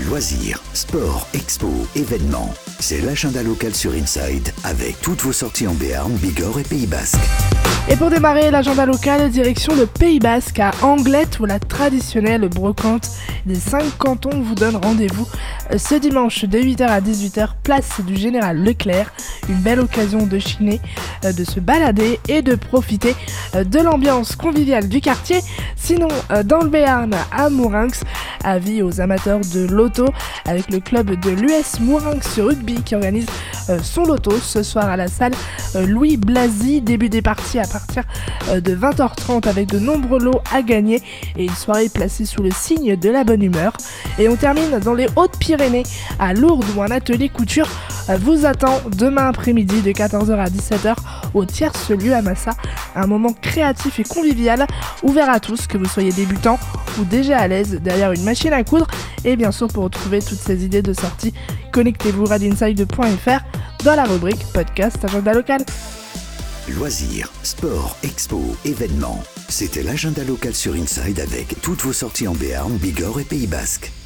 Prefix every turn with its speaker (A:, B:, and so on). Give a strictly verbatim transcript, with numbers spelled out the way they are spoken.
A: Loisirs, sport, expo, événements. C'est l'agenda local sur Inside avec toutes vos sorties en Béarn, Bigorre et Pays Basque.
B: Et pour démarrer l'agenda local, direction le Pays Basque à Anglet où la traditionnelle brocante des cinq cantons vous donne rendez-vous ce dimanche de huit heures à dix-huit heures, place du Général Leclerc. Une belle occasion de chiner, de se balader et de profiter de l'ambiance conviviale du quartier. Sinon, dans le Béarn, à Mourinx, avis aux amateurs de loto avec le club de l'U S Mourinx Rugby qui organise son loto ce soir à la salle Louis Blasi. Début des parties à partir de vingt heures trente avec de nombreux lots à gagner et une soirée placée sous le signe de la bonne humeur. Et on termine dans les Hautes-Pyrénées à Lourdes où un atelier couture vous attend demain après-midi de quatorze heures à dix-sept heures au tierce lieu à Massa. Un moment créatif et convivial ouvert à tous, que vous soyez débutant ou déjà à l'aise derrière une machine à coudre. Et bien sûr, pour retrouver toutes ces idées de sortie, connectez-vous radio inside point f r dans la rubrique podcast agenda local.
A: Loisirs, sport, expo, événements. C'était l'agenda local sur Inside avec toutes vos sorties en Béarn, Bigorre et Pays Basque.